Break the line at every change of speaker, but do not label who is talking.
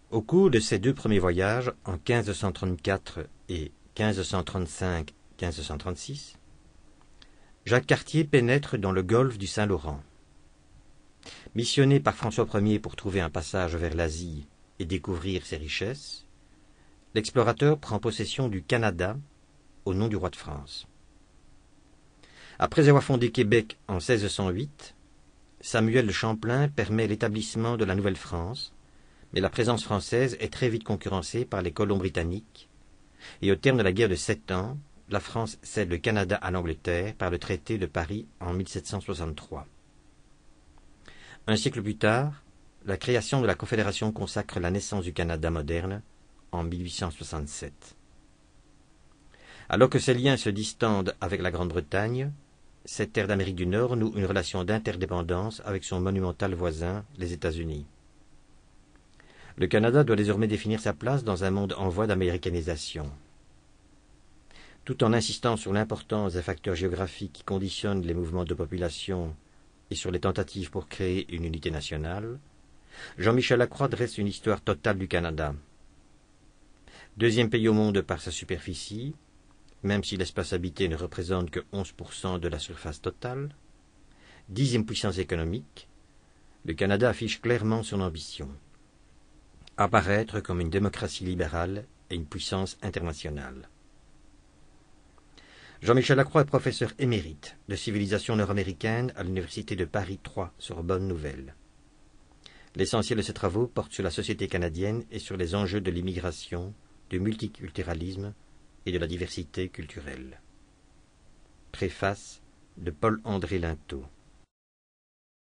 Au cours de ses deux premiers voyages, en 1534 et 1535-1536, Jacques Cartier pénètre dans le golfe du Saint-Laurent. Missionné par François Ier pour trouver un passage vers l'Asie et découvrir ses richesses, l'explorateur prend possession du Canada au nom du roi de France. Après avoir fondé Québec en 1608, Samuel Champlain permet l'établissement de la Nouvelle-France, mais la présence française est très vite concurrencée par les colons britanniques, et au terme de la guerre de 7 ans, la France cède le Canada à l'Angleterre par le traité de Paris en 1763. Un siècle plus tard, la création de la Confédération consacre la naissance du Canada moderne en 1867. Alors que ses liens se distendent avec la Grande-Bretagne, cette terre d'Amérique du Nord noue une relation d'interdépendance avec son monumental voisin, les États-Unis. Le Canada doit désormais définir sa place dans un monde en voie d'américanisation. Tout en insistant sur l'importance des facteurs géographiques qui conditionnent les mouvements de population et sur les tentatives pour créer une unité nationale, Jean-Michel Lacroix dresse une histoire totale du Canada. Deuxième pays au monde par sa superficie, même si l'espace habité ne représente que 11% de la surface totale, 10e puissance économique, le Canada affiche clairement son ambition. Apparaître comme une démocratie libérale et une puissance internationale. Jean-Michel Lacroix est professeur émérite de civilisation nord-américaine à l'université de Paris 3 Sorbonne Nouvelle. L'essentiel de ses travaux porte sur la société canadienne et sur les enjeux de l'immigration, du multiculturalisme et de la diversité culturelle. Préface de Paul-André Linteau.